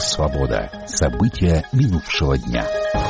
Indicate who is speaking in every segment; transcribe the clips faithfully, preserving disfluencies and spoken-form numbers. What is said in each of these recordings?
Speaker 1: «Свобода». События минувшего дня.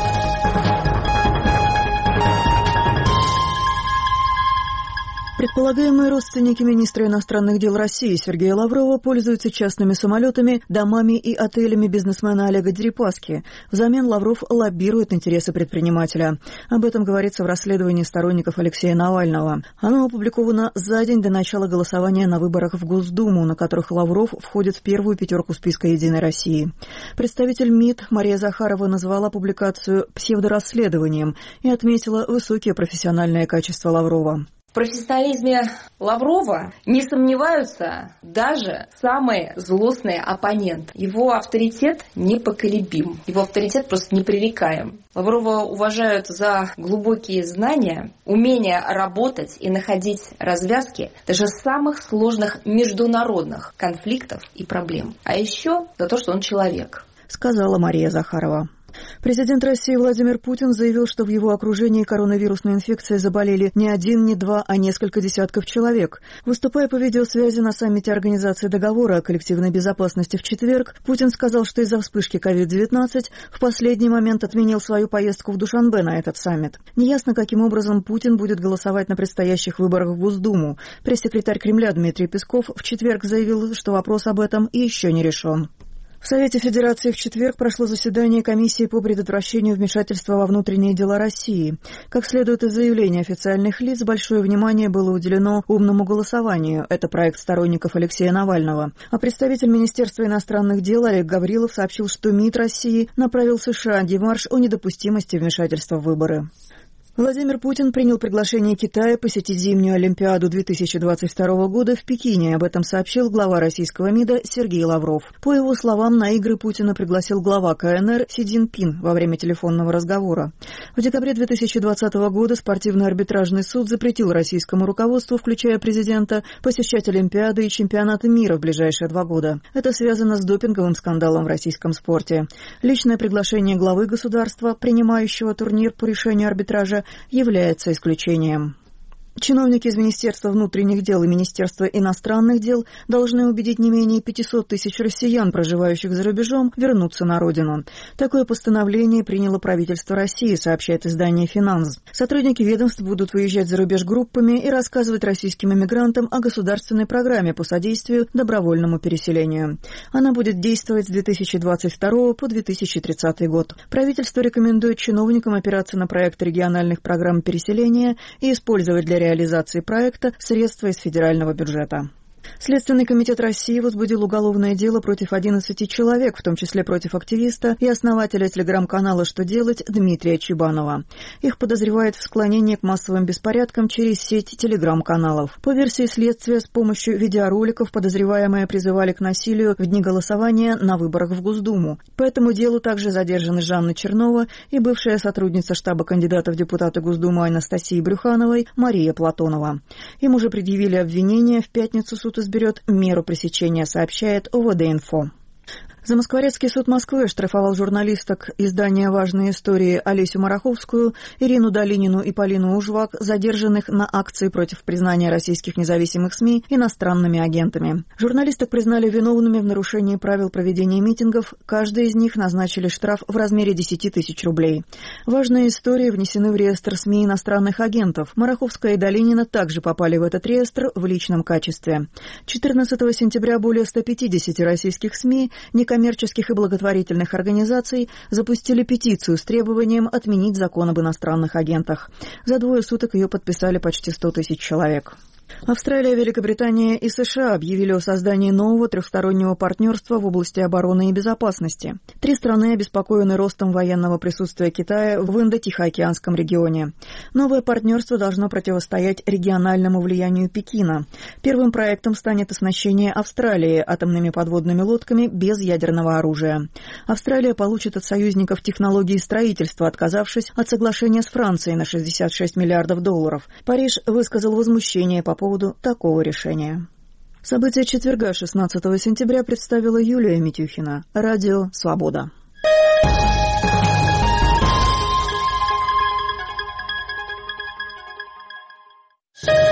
Speaker 2: Предполагаемые родственники министра иностранных дел России Сергея Лаврова пользуются частными самолетами, домами и отелями бизнесмена Олега Дерипаски. Взамен Лавров лоббирует интересы предпринимателя. Об этом говорится в расследовании сторонников Алексея Навального. Оно опубликовано за день до начала голосования на выборах в Госдуму, на которых Лавров входит в первую пятерку списка «Единой России». Представитель МИД Мария Захарова назвала публикацию псевдорасследованием и отметила высокие профессиональные качества Лаврова.
Speaker 3: В профессионализме Лаврова не сомневаются даже самые злостные оппоненты. Его авторитет непоколебим, его авторитет просто непререкаем. Лаврова уважают за глубокие знания, умение работать и находить развязки даже самых сложных международных конфликтов и проблем. А еще за то, что он человек,
Speaker 2: сказала Мария Захарова. Президент России Владимир Путин заявил, что в его окружении коронавирусной инфекцией заболели не один, не два, а несколько десятков человек. Выступая по видеосвязи на саммите Организации договора о коллективной безопасности в четверг, Путин сказал, что из-за вспышки ковид девятнадцать в последний момент отменил свою поездку в Душанбе на этот саммит. Неясно, каким образом Путин будет голосовать на предстоящих выборах в Госдуму. Пресс-секретарь Кремля Дмитрий Песков в четверг заявил, что вопрос об этом еще не решен. В Совете Федерации в четверг прошло заседание комиссии по предотвращению вмешательства во внутренние дела России. Как следует из заявления официальных лиц, большое внимание было уделено умному голосованию. Это проект сторонников Алексея Навального. А представитель Министерства иностранных дел Олег Гаврилов сообщил, что МИД России направил США демарш о недопустимости вмешательства в выборы. Владимир Путин принял приглашение Китая посетить зимнюю Олимпиаду две тысячи двадцать второго года в Пекине. Об этом сообщил глава российского МИДа Сергей Лавров. По его словам, на игры Путина пригласил глава КНР Си Цзиньпин во время телефонного разговора. В декабре две тысячи двадцатого года спортивный арбитражный суд запретил российскому руководству, включая президента, посещать Олимпиады и чемпионаты мира в ближайшие два года. Это связано с допинговым скандалом в российском спорте. Личное приглашение главы государства, принимающего турнир по решению арбитража, является исключением. Чиновники из Министерства внутренних дел и Министерства иностранных дел должны убедить не менее пятьсот тысяч россиян, проживающих за рубежом, вернуться на родину. Такое постановление приняло правительство России, сообщает издание «Финанс». Сотрудники ведомств будут выезжать за рубеж группами и рассказывать российским иммигрантам о государственной программе по содействию добровольному переселению. Она будет действовать с две тысячи двадцать второго по две тысячи тридцатый год. Правительство рекомендует чиновникам опираться на проекты региональных программ переселения и использовать для реализации проекта средства из федерального бюджета. Следственный комитет России возбудил уголовное дело против одиннадцати человек, в том числе против активиста и основателя телеграм-канала «Что делать» Дмитрия Чебанова. Их подозревают в склонении к массовым беспорядкам через сеть телеграм-каналов. По версии следствия, с помощью видеороликов подозреваемые призывали к насилию в дни голосования на выборах в Госдуму. По этому делу также задержаны Жанна Чернова и бывшая сотрудница штаба кандидата в депутаты Госдумы Анастасии Брюхановой Мария Платонова. Им уже предъявили обвинение. В пятницу суд изберет меру пресечения, сообщает О В Д-Инфо. Замоскворецкий суд Москвы оштрафовал журналисток издания «Важные истории» Олесю Мараховскую, Ирину Долинину и Полину Ужвак, задержанных на акции против признания российских независимых СМИ иностранными агентами. Журналисток признали виновными в нарушении правил проведения митингов. Каждой из них назначили штраф в размере десять тысяч рублей. «Важные истории» внесены в реестр СМИ иностранных агентов. Мараховская и Долинина также попали в этот реестр в личном качестве. четырнадцатого сентября более ста пятидесяти российских СМИ, некоммерческих и благотворительных организаций запустили петицию с требованием отменить закон об иностранных агентах. За двое суток ее подписали почти сто тысяч человек. Австралия, Великобритания и США объявили о создании нового трехстороннего партнерства в области обороны и безопасности. Три страны обеспокоены ростом военного присутствия Китая в Индо-Тихоокеанском регионе. Новое партнерство должно противостоять региональному влиянию Пекина. Первым проектом станет оснащение Австралии атомными подводными лодками без ядерного оружия. Австралия получит от союзников технологии строительства, отказавшись от соглашения с Францией на шестьдесят шесть миллиардов долларов. Париж высказал возмущение по поводу такого решения. События четверга, шестнадцатого сентября, представила Юлия Митюхина. Радио «Свобода».